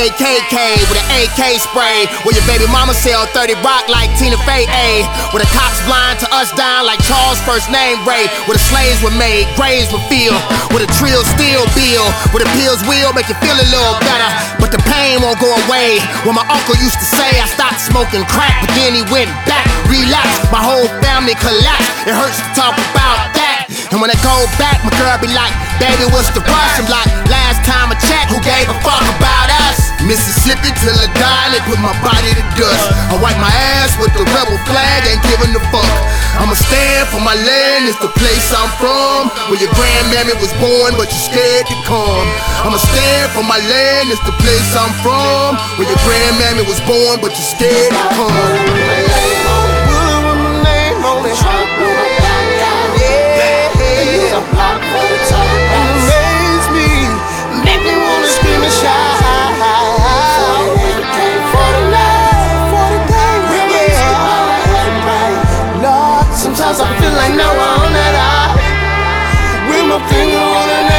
KKK with an AK spray. Where your baby mama sell 30 rock like Tina Fey, A. Where the cops blind to us down like Charles' first name Ray. Where the slaves were made, graves were filled. Where the trills still build. Where the pills will make you feel a little better, but the pain won't go away. When my uncle used to say I stopped smoking crack, but then he went back, relapsed, my whole family collapsed. It hurts to talk about that. And when I go back, my girl be like, baby, what's the rush? I'm like, last time I checked, who gave a fuck about us? Mississippi till I die, they put my body to dust. I wipe my ass with the rebel flag, ain't giving a fuck. I'ma stand for my land, it's the place I'm from. Where your grandmammy was born, but you scared to come. I'ma stand for my land, it's the place I'm from. Where your grandmammy was born, but you scared to come. Sometimes I feel like no one at all. With my finger on an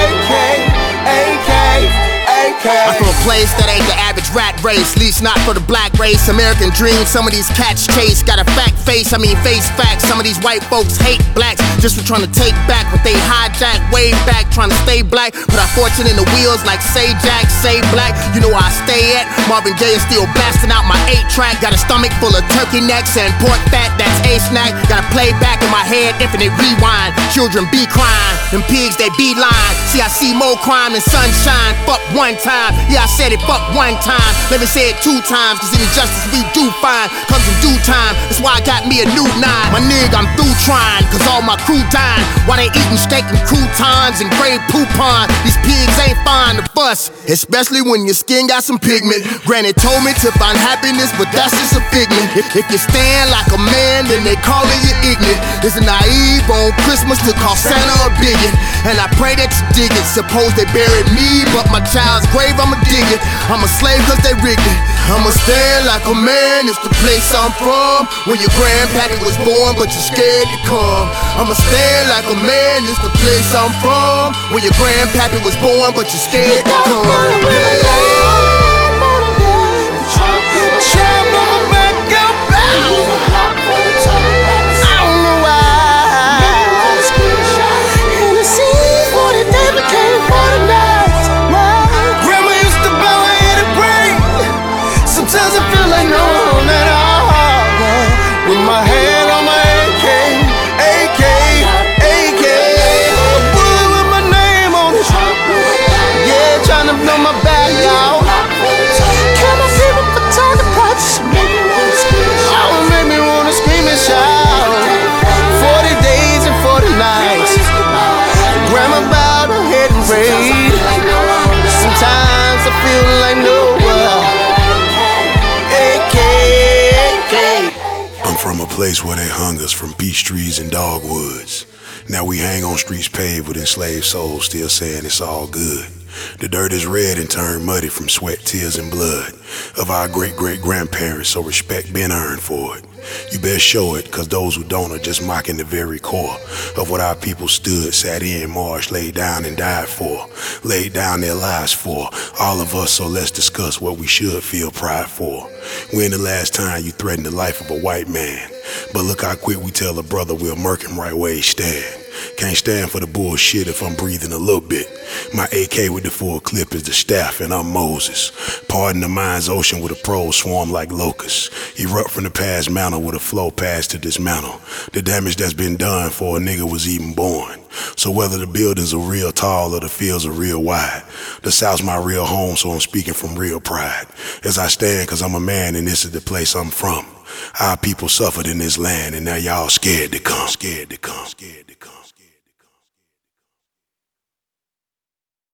AK. I'm from a place that ain't the average rat race, least not for the black race. American dream, some of these cats chase. Got a fat face, I mean face facts. Some of these white folks hate blacks just for trying to take back what they hijack way back, trying to stay black. Put our fortune in the wheels like say Jack, say black. You know where I stay at. Marvin Gaye is still blasting out my 8-track. Got a stomach full of turkey necks and pork fat, that's a snack. Got a playback in my head, infinite rewind. Children be crying, them pigs they be lying. See, I see more crime than sunshine. Fuck one time, yeah I said it, fuck one time. Let me say it 2 times, cause any justice we do find comes in due time. That's why I got me a new 9. My nigga, I'm through trying, cause all my crew dying. Why they eating steak and croutons and gray poupon? These pigs ain't fine to fuss, especially when your skin got some pigment. Granny told me to find happiness, but that's just a figment. If you stand like a man, then they calling you ignorant. Is it naive on Christmas to call Santa a bigot? And I pray that you dig it. Suppose they buried me, but my child's grave I'ma dig it. I'm a slave cause they rigged it. I'ma stand like a man, it's the place I'm from. When your grandpappy was born, but you're scared to come. I'ma stand like a man, it's the place I'm from. When your grandpappy was born, but you're scared to come. Sometimes I feel like nowhere. AK. I'm from a place where they hung us from peach trees and dogwoods. Now we hang on streets paved with enslaved souls, still saying it's all good. The dirt is red and turned muddy from sweat, tears, and blood of our great-great-grandparents, so respect been earned for it. You best show it, cause those who don't are just mocking the very core of what our people stood, sat in, marched, laid down and died for, laid down their lives for, all of us, so let's discuss what we should feel pride for. When the last time you threatened the life of a white man? But look how quick we tell a brother we'll murk him right where he stand. Can't stand for the bullshit if I'm breathing a little bit. My AK with the full clip is the staff and I'm Moses. Pardon the mind's ocean with a pros swarm like locusts. Erupt from the past mantle with a flow past to dismantle the damage that's been done before a nigga was even born. So whether the buildings are real tall or the fields are real wide, the South's my real home, so I'm speaking from real pride. As I stand, cause I'm a man and this is the place I'm from. Our people suffered in this land and now y'all scared to come. Scared to come. Scared to come.